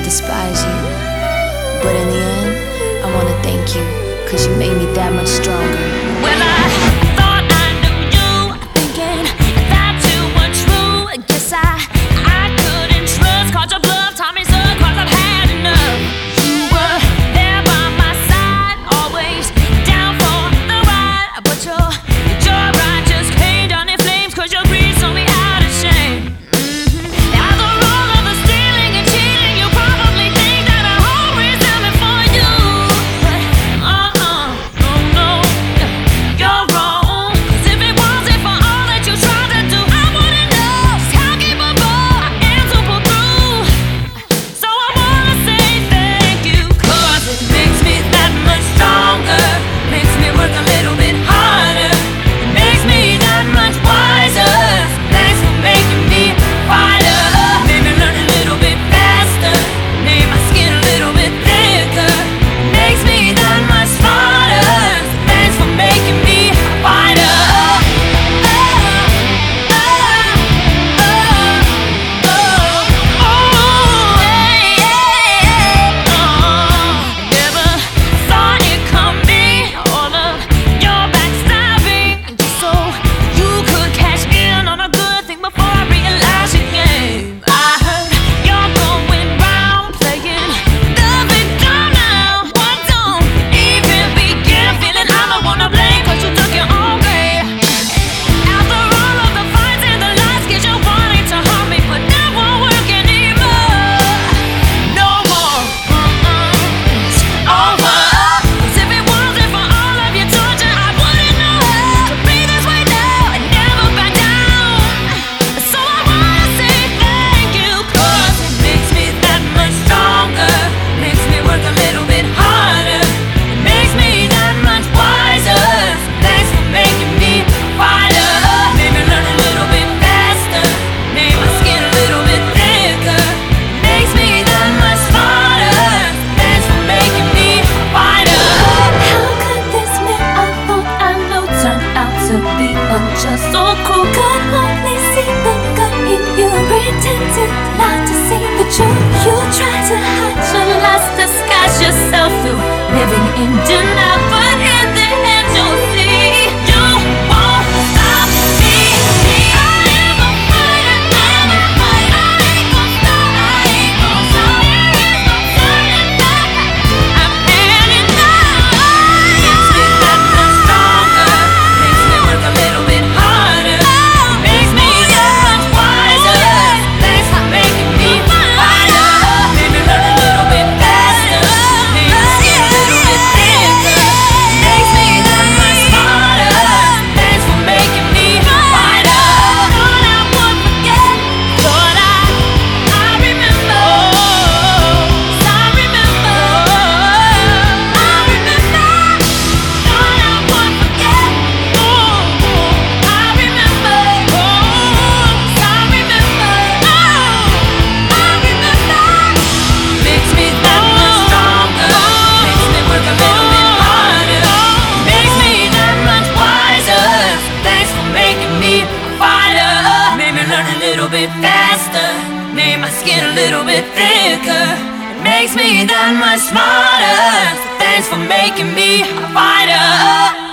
despise you. But in the end, I wanna thank you, 'cause you made me that much stronger. Well, I thought I knew you, thinking that you were true. Guess I couldn't trust, called your bluff, taught me so, 'cause I've had enough. You were there by my side, always down for the ride. But your ride just came down in flames, 'cause your greed saw me out of shame. After all of the stealing and cheating, you probably think that I always am it for you. But no, you're wrong. 'Cause if it wasn't for all that you tried to do, I wouldn't know just how capable I am to pull through. So I wanna say thank you, 'cause it makes me that much stronger, makes me work a little bit harder, it makes me that much wiser. Thanks for making me a fighter, made me learn a little bit faster, made my skin a little bit thicker, makes me that much smarter. Thanks for making me a fighter. Never saw it coming, all of your backstabbing, just so you could cash in on a good thing before I realized your game. I heard you're going round playing the victim now. But don't even begin feeling I'm the one to blame, 'cause you took your own way. After all of the fights and the lies, 'cause you wanted to harm me, but that won't work anymore. No more, it's over. 'Cause if it wasn't for all of your torture, I wouldn't know how to be this way now and never back down. So I wanna say thank you, 'cause it makes me that much stronger, makes me work a little bit harder, it makes me that much wiser. Thanks for making me a fighter, made me learn a little bit faster, made my skin a little bit thicker, makes me that much smarter. Thanks for making me a fighter. How could this man I thought I knew turn out to be unjust, so cruel? Could only see the good in you, pretended not to see the truth. You try to hide your lies, disguise yourself through living in denial, but in the end you'll see you won't stop me. I am a fighter, I'm a fighter. I ain't gon' stop, I ain't gon' stop. There is no turning back, I'm heading out. Makes me that much stronger, makes me work a little bit harder, makes me that much wiser. Thanks for making me a fighter, made me learn a little bit faster, made my skin a little bit thicker, makes me that much smarter. Thanks for making me a fighter. Thought I would forget, thought I remember, I remember, I remember. Thought I would forget, I remember, I remember, I remember. Makes me that much stronger, makes me work a little bit harder, makes me that much wiser. Thanks for making me a fighter, made me learn a little bit faster, made my skin a little bit thicker, makes me that much smarter. Thanks for making me a fighter.